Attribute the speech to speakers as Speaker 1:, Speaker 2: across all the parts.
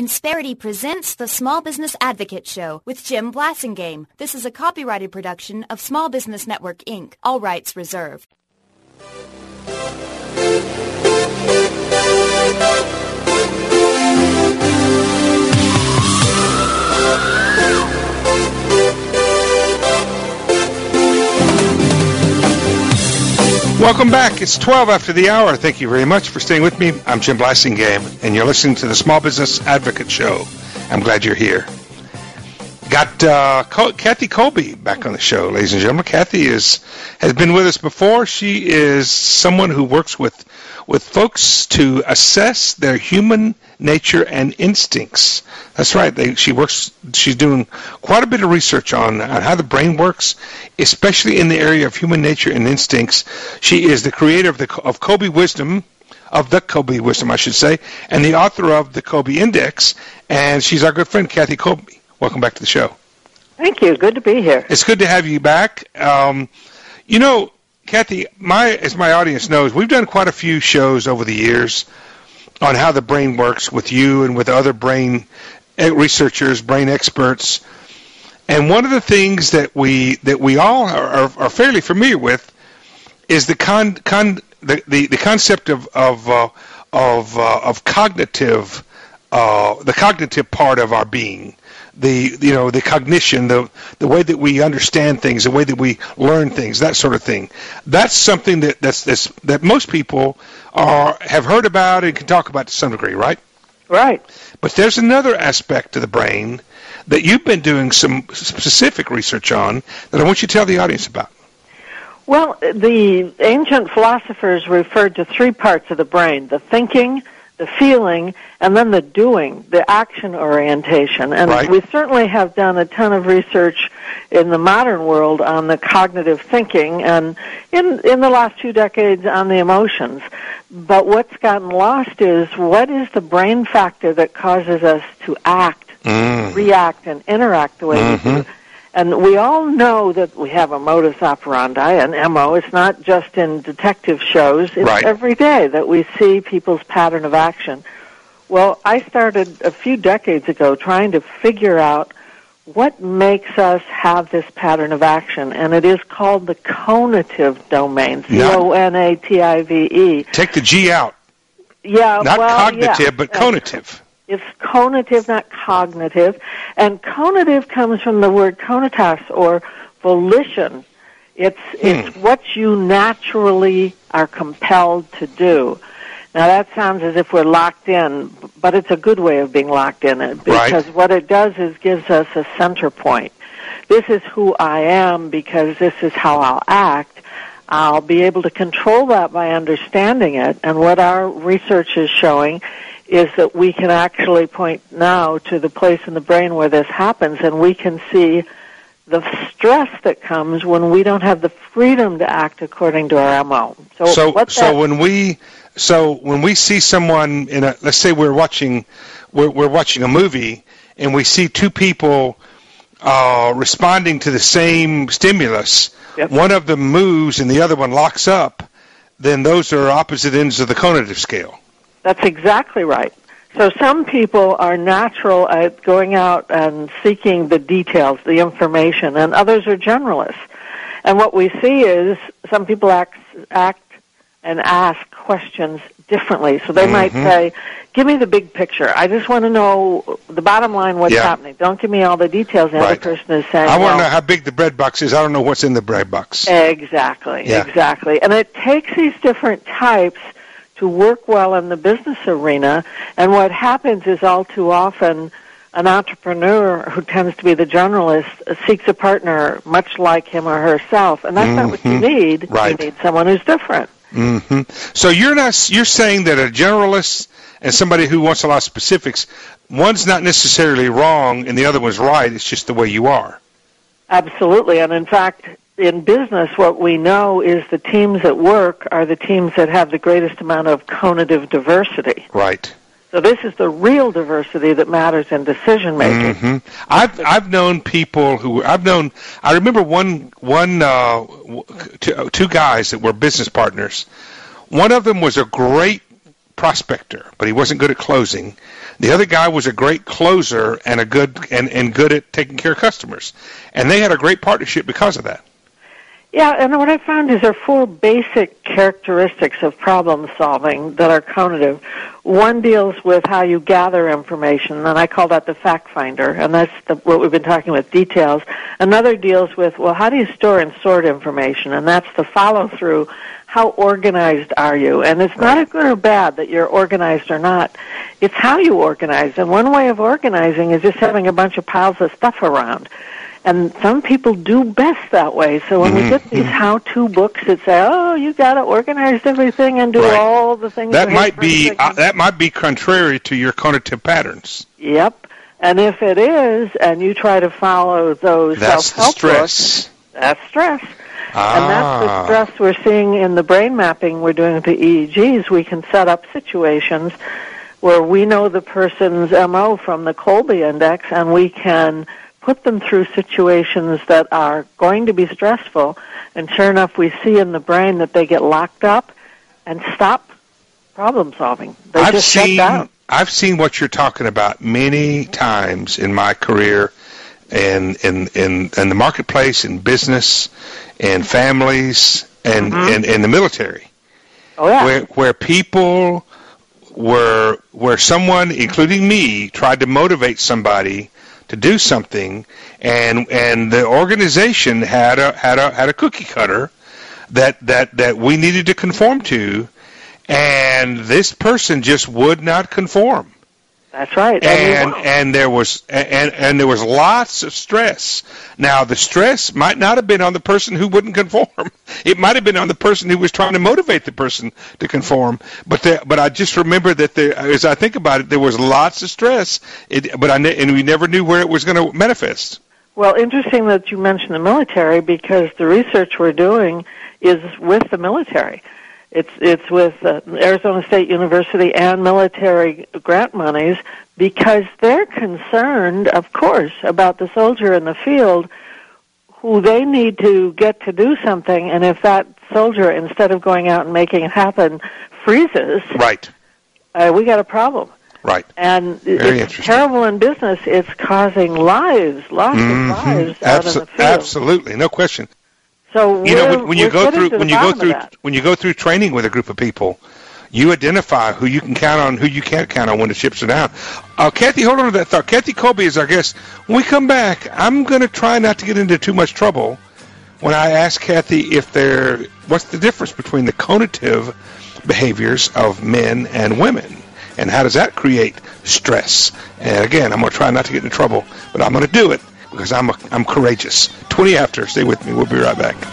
Speaker 1: Insperity presents the Small Business Advocate Show with Jim Blasingame. This is a copyrighted production of Small Business Network, Inc., all rights reserved.
Speaker 2: Welcome back. It's 12 after the hour. Thank you very much for staying with me. I'm Jim Blasingame, and you're listening to the Small Business Advocate Show. I'm glad you're here. Got Kathy Colby back on the show, ladies and gentlemen. Kathy has been with us before. She is someone who works with folks to assess their human nature and instincts. That's right. She's doing quite a bit of research on how the brain works, especially in the area of human nature and instincts. She is the creator of Colby Wisdom, I should say, and the author of the Colby Index. And she's our good friend, Kathy Colby. Welcome back to the show.
Speaker 3: Thank you. Good to be here.
Speaker 2: It's good to have you back. Kathy, as my audience knows, we've done quite a few shows over the years on how the brain works with you and with other brain researchers, brain experts. And one of the things that we all are fairly familiar with is the concept of cognitive, the cognitive part of our being. The cognition, the way that we understand things, the way that we learn things, that sort of thing. That's something that most people have heard about and can talk about to some degree, right?
Speaker 3: Right.
Speaker 2: But there's another aspect to the brain that you've been doing some specific research on that I want you to tell the audience about. Well,
Speaker 3: the ancient philosophers referred to three parts of the brain: the thinking, the feeling, and then the doing, the action orientation. And right. We certainly have done a ton of research in the modern world on the cognitive thinking and in the last 2 decades on the emotions. But what's gotten lost is what is the brain factor that causes us to act, react, and interact the way we do. And we all know that we have a modus operandi, an MO. It's not just in detective shows. It's right. Every day that we see people's pattern of action. Well, I started a few decades ago trying to figure out what makes us have this pattern of action, and it is called the conative domain, C-O-N-A-T-I-V-E.
Speaker 2: Take the G out.
Speaker 3: Yeah,
Speaker 2: not cognitive, but conative.
Speaker 3: It's conative, not cognitive. And conative comes from the word conatas, or volition. It's what you naturally are compelled to do. Now, that sounds as if we're locked in, but it's a good way of being locked in, because what it does is gives us a center point. This is who I am because this is how I'll act. I'll be able to control that by understanding it. And what our research is showing is that we can actually point now to the place in the brain where this happens, and we can see the stress that comes when we don't have the freedom to act according to our MO.
Speaker 2: So when we see someone let's say we're watching a movie and we see two people responding to the same stimulus, yep. One of them moves and the other one locks up, then those are opposite ends of the conative scale.
Speaker 3: That's exactly right. So some people are natural at going out and seeking the details, the information, and others are generalists. And what we see is some people act and ask questions differently. So they might say, give me the big picture. I just want to know the bottom line, what's happening. Don't give me all the details. The other person is saying,
Speaker 2: I want to know how big the bread box is. I don't know what's in the bread box.
Speaker 3: Exactly. And it takes these different types to work well in the business arena, and what happens is all too often an entrepreneur who tends to be the generalist seeks a partner much like him or herself, and that's not what you need.
Speaker 2: Right.
Speaker 3: You need someone who's different.
Speaker 2: So you're saying that a generalist and somebody who wants a lot of specifics, one's not necessarily wrong and the other one's right, it's just the way you are.
Speaker 3: Absolutely, and in fact, in business, what we know is the teams at work are the teams that have the greatest amount of conative diversity.
Speaker 2: Right.
Speaker 3: So this is the real diversity that matters in decision making.
Speaker 2: I've known people I remember two guys that were business partners. One of them was a great prospector, but he wasn't good at closing. The other guy was a great closer and good at taking care of customers. And they had a great partnership because of that.
Speaker 3: Yeah, and what I found is there are 4 basic characteristics of problem solving that are cognitive. One deals with how you gather information, and I call that the fact finder, and that's what we've been talking with, details. Another deals with, well, how do you store and sort information, and that's the follow-through. How organized are you? And it's not a good or bad that you're organized or not. It's how you organize, and one way of organizing is just having a bunch of piles of stuff around. And some people do best that way. So when we get these how-to books that say, "Oh, you got to organize everything and do all the things,"
Speaker 2: that might be contrary to your cognitive patterns.
Speaker 3: Yep. And if it is, and you try to follow those self-help books, that's stress. And that's the stress we're seeing in the brain mapping we're doing with the EEGs. We can set up situations where we know the person's MO from the Kolbe Index, and we can put them through situations that are going to be stressful, and sure enough, we see in the brain that they get locked up and stop problem solving. They just shut down.
Speaker 2: I've seen what you're talking about many times in my career, in the marketplace, in business, in families, and in the military.
Speaker 3: Oh yeah.
Speaker 2: Where people where someone, including me, tried to motivate somebody to do something, and the organization had a cookie cutter that we needed to conform to, and this person just would not conform.
Speaker 3: That's right.
Speaker 2: And there was lots of stress. Now, the stress might not have been on the person who wouldn't conform. It might have been on the person who was trying to motivate the person to conform. But I just remember that as I think about it, there was lots of stress. And we never knew where it was going to manifest.
Speaker 3: Well, interesting that you mentioned the military, because the research we're doing is with the military. It's with Arizona State University and military grant monies, because they're concerned, of course, about the soldier in the field who they need to get to do something, and if that soldier, instead of going out and making it happen, freezes,
Speaker 2: right,
Speaker 3: we got a problem.
Speaker 2: Right.
Speaker 3: And it's terrible in business. It's causing lots of lives out in the field.
Speaker 2: Absolutely, no question.
Speaker 3: So
Speaker 2: when you go through training with a group of people, you identify who you can count on, who you can't count on when the chips are down. Kathy, hold on to that thought. Kathy Kolbe is our guest. When we come back, I'm going to try not to get into too much trouble when I ask Kathy what's the difference between the cognitive behaviors of men and women, and how does that create stress? And again, I'm going to try not to get into trouble, but I'm going to do it because I'm courageous. 20 after. Stay with me. We'll be right back.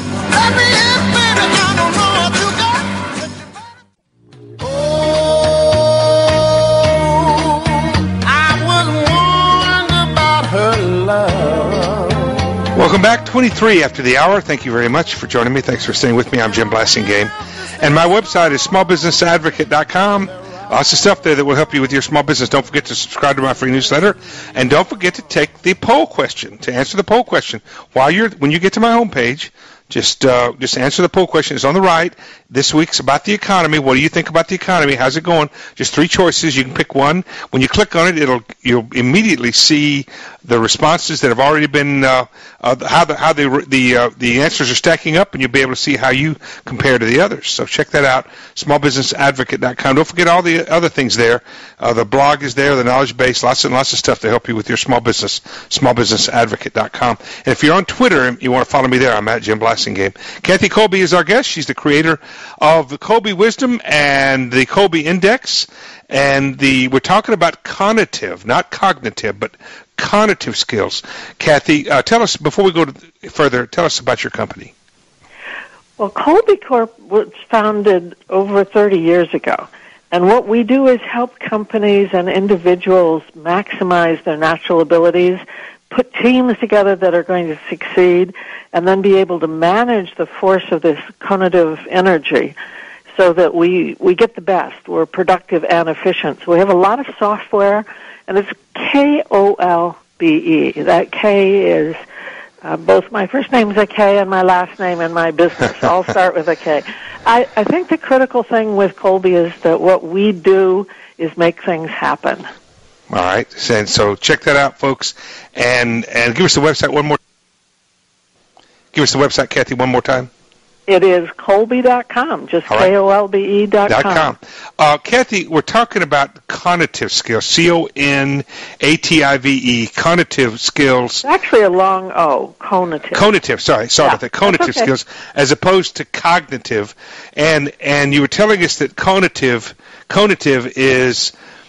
Speaker 2: Welcome back. 23 after the hour. Thank you very much for joining me. Thanks for staying with me. I'm Jim Blassingame. And my website is smallbusinessadvocate.com. Lots of stuff there that will help you with your small business. Don't forget to subscribe to my free newsletter, and don't forget to take the poll question. To answer the poll question, when you get to my homepage, just answer the poll question. It's on the right. This week's about the economy. What do you think about the economy? How's it going? Just 3 choices. You can pick one. When you click on it, you'll immediately see the responses that have already been how the answers are stacking up, and you'll be able to see how you compare to the others. So check that out, smallbusinessadvocate.com. Don't forget all the other things there. The blog is there, the knowledge base, lots and lots of stuff to help you with your small business, smallbusinessadvocate.com. And if you're on Twitter and you want to follow me there, I'm at Jim Blassingame. Kathy Kolbe is our guest. She's the creator of the Kolbe Wisdom and the Kolbe Index. And we're talking about cognitive, not cognitive, but cognitive skills. Kathy, tell us, before we go further, tell us about your company.
Speaker 3: Well, Kolbe Corp was founded over 30 years ago. And what we do is help companies and individuals maximize their natural abilities, put teams together that are going to succeed, and then be able to manage the force of this cognitive energy so that we get the best. We're productive and efficient. So we have a lot of software, and it's Kolbe. That K is both my first name is a K and my last name in my business. All start with a K. I think the critical thing with Kolbe is that what we do is make things happen.
Speaker 2: All right. And so check that out, folks. And give us the website one more. Give us the website, Kathy, one more time.
Speaker 3: It is Kolbe.com, just right. KOLBE.com.
Speaker 2: Kathy, we're talking about cognitive skills, CONATIVE, cognitive skills.
Speaker 3: It's actually a long O, conative.
Speaker 2: Conative, sorry about that. Conative skills, as opposed to cognitive. And you were telling us that conative is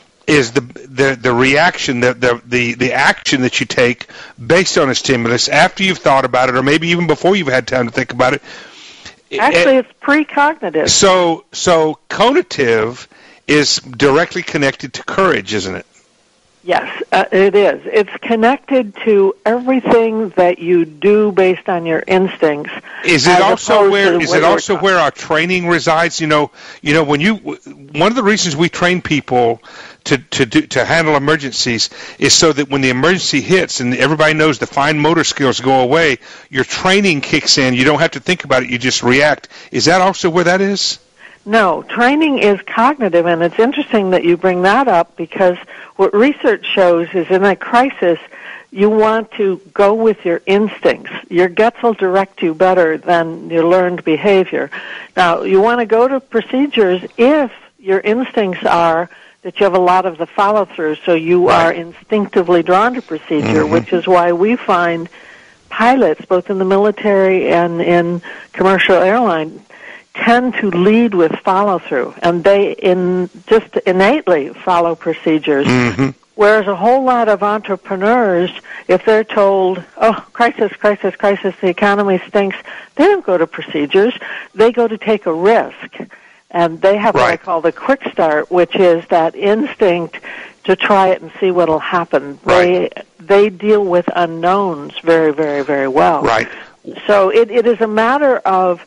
Speaker 2: the reaction, the action that you take based on a stimulus after you've thought about it, or maybe even before you've had time to think about it.
Speaker 3: Actually, it's precognitive.
Speaker 2: So conative is directly connected to courage, isn't it?
Speaker 3: Yes, it is. It's connected to everything that you do based on your instincts.
Speaker 2: Is it also where our training resides? You know, one of the reasons we train people to handle emergencies is so that when the emergency hits and everybody knows the fine motor skills go away, your training kicks in. You don't have to think about it. You just react. Is that also where that is?
Speaker 3: No, training is cognitive, and it's interesting that you bring that up because what research shows is in a crisis, you want to go with your instincts. Your guts will direct you better than your learned behavior. Now, you want to go to procedures if your instincts are that you have a lot of the follow-through, so you are instinctively drawn to procedure, which is why we find pilots, both in the military and in commercial airline, tend to lead with follow-through, and they just innately follow procedures. Whereas a whole lot of entrepreneurs, if they're told, oh, crisis, the economy stinks, they don't go to procedures. They go to take a risk. And they have what I call the quick start, which is that instinct to try it and see what will happen. They deal with unknowns very, very, very well.
Speaker 2: Right.
Speaker 3: So it is a matter of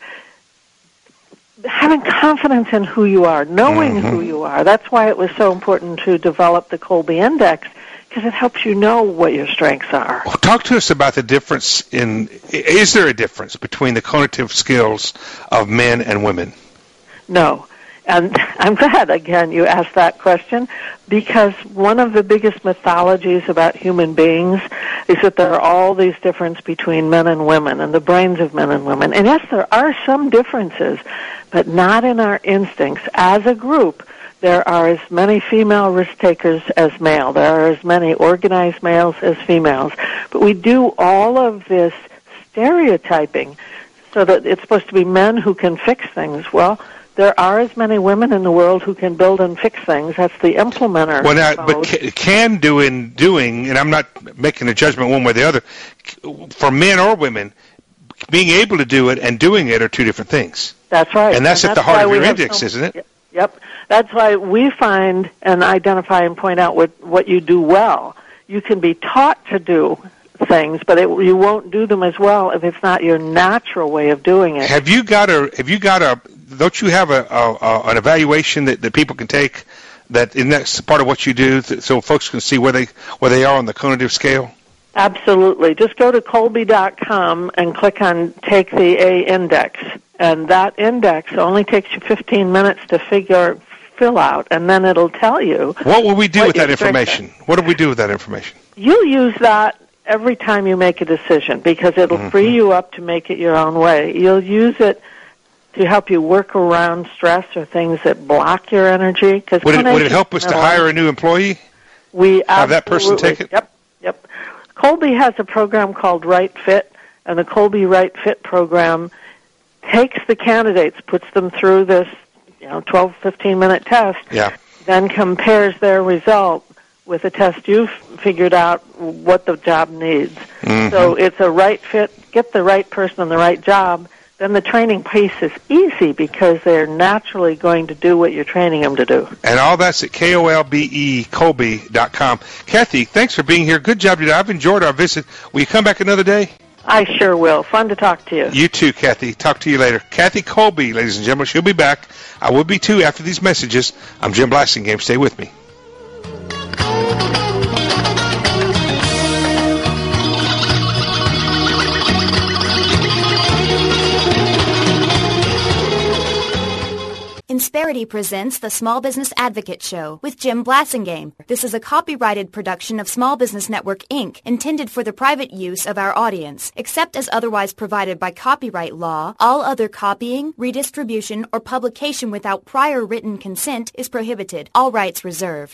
Speaker 3: having confidence in who you are, knowing who you are. That's why it was so important to develop the Kolbe Index, because it helps you know what your strengths are.
Speaker 2: Well, talk to us about the difference is there a difference between the cognitive skills of men and women?
Speaker 3: No. And I'm glad, again, you asked that question, because one of the biggest mythologies about human beings is that there are all these differences between men and women and the brains of men and women. And yes, there are some differences, but not in our instincts. As a group, there are as many female risk takers as male. There are as many organized males as females. But we do all of this stereotyping so that it's supposed to be men who can fix things. Well, there are as many women in the world who can build and fix things. That's the implementer.
Speaker 2: Well, now, but can do and doing, and I'm not making a judgment one way or the other, for men or women, being able to do it and doing it are two different things.
Speaker 3: That's right.
Speaker 2: And that's at the heart of your index, isn't it?
Speaker 3: Yep. That's why we find and identify and point out what you do well. You can be taught to do things, but you won't do them as well if it's not your natural way of doing it. Don't you have an evaluation that people can take and that's part of what you do so folks can see where they are on the cognitive scale? Absolutely. Just go to Kolbe.com and click on Take the A Index. And that index only takes you 15 minutes to fill out, and then it'll tell you. What will we do with that information? What do we do with that information? You'll use that every time you make a decision because it'll free you up to make it your own way. You'll use it to help you work around stress or things that block your energy. Would it help us to hire a new employee? We have that person take it? Yep. Kolbe has a program called Right Fit, and the Kolbe Right Fit program takes the candidates, puts them through this 12, 15-minute test, then compares their result with a test you've figured out what the job needs. So it's a right fit, get the right person on the right job, then the training piece is easy because they're naturally going to do what you're training them to do. And all that's at Kolbe.com. Kathy, thanks for being here. Good job today. I've enjoyed our visit. Will you come back another day? I sure will. Fun to talk to you. You too, Kathy. Talk to you later. Kathy Kolbe, ladies and gentlemen. She'll be back. I will be too after these messages. I'm Jim Blasingame. Stay with me.
Speaker 1: In spare Verity presents the Small Business Advocate Show with Jim Blasingame. This is a copyrighted production of Small Business Network, Inc., intended for the private use of our audience. Except as otherwise provided by copyright law, all other copying, redistribution, or publication without prior written consent is prohibited. All rights reserved.